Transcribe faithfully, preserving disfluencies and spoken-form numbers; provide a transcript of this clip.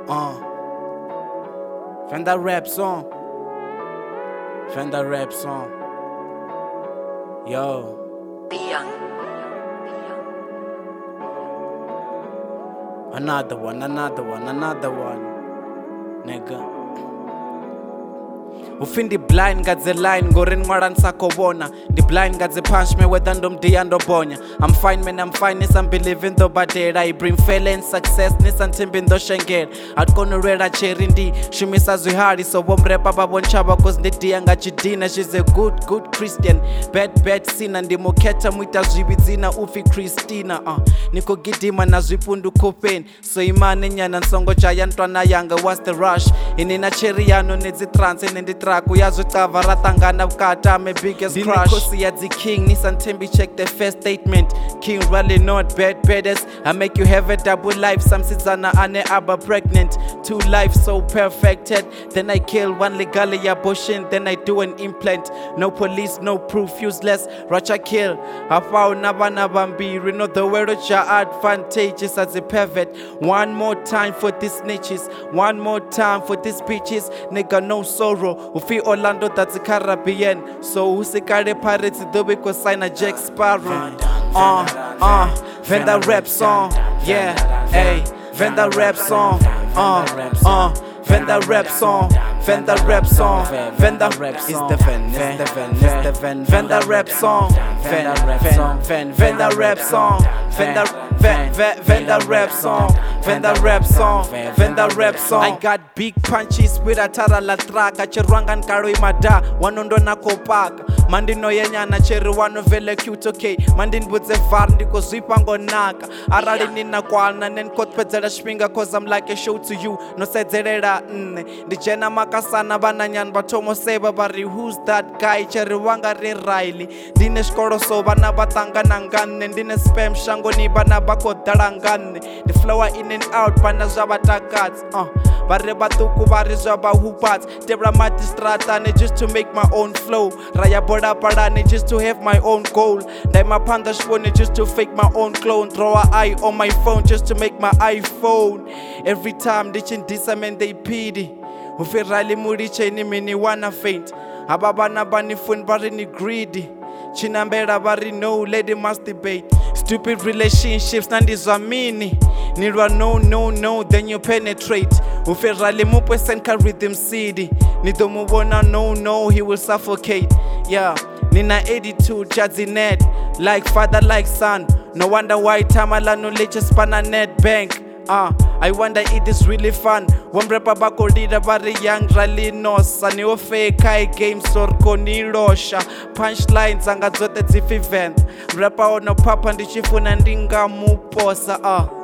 Uh, Fender rap song. Fender rap song. Yo. Young. Another one, another one, another one. Nigga. Ufindi blind gadze line gorin ngwara nsako bona. The blind gadze punch me whether ndom di ando bonya. I'm fine man, I'm fine, nis I'm believing though but I bring failing success, nis I'm timbin do shengel. I'd gonna read a cherindi. Shumisa zuhari so wom repa babon chaba cause nditi anga chidina. She's a good, good Christian. Bad, bad sinner ndi moketa mwita zwibizina ufi Christina. Uh, Niko gidima na zwipundu kopen. So imane nyana nsongo chaya ntwana yanga what's the rush? Inina cherry yano nedzi trance nendi track uyazwicava ratangana vukati I'm a biggest crush. Ndinikosi ya the king nisantembi check the first statement. King really not bad baddest. I make you have a double life. Some sizana ane aba pregnant. Two lives so perfected. Then I kill one legally abortion. Then I do an implant. No police, no proof, useless. Racha kill. Afao nabana bambiri. No the word of your advantageous as a pervert. One more time for these snitches. One more time for these bitches. Nigga no sorrow. Ufi Orlando that's a Caribbean. So usikare pirates do because sign a Jack Sparrow. Uh, uh, Fender rap song. Yeah, hey, Fender rap song. Uh, uh, Fender rap song. Fender rap song. Fender rap song. It's the Ven, it's the Ven, it's the Ven. Fender rap song. Fender rap song. Fender rap song. Fender Fender rap song. Fender rap song. Fender rap song. I got big punches with a tara la track. Achirwangan karo imada. Wanondo na kopaka. Mandino yenyana cheri wano vele cute okay. Mandin budze var ndiko zwipango naka. Arali nina kwana nen kot pedzela shpinga cause I'm like a show to you. No sedzerera nne. Ndijena makasana bananyan batomo seba bari who's that guy cheri wanga re Riley. Dine skoro so bana batanga nangane. Dine spam shango ni bana bako darangane. The flower in and out bana zabata cats. Uh, Barre batuku bari zaba hoopats. Debra matistrata just to make my own flow. Raya boda parane just to have my own goal. Daima panda shwone just to fake my own clone. Throw an eye on my phone just to make my iPhone. Every time ditching disamen they pity. Ufi rally muri cheni mini wanna faint. Ababana bani fun bari ni greedy. Chinambera bari no lady masturbate. Stupid relationships nandizamini. Nirwa no no no then you penetrate. Ufi rally mupwe senka rhythm city. Nido mubona no no he will suffocate. Yeah, Nina eighty-two Jazzy Ned. Like father like son. No wonder why Tamala no leche span a net bank. Uh, I wonder it is really fun. One rapper bako dida bari young rally nosa. Ni ofe kai game sorko ni rosha. Punchlines anga zote zifi vent. Rapper ono papa ndichifuna ndinga muposa. Uh.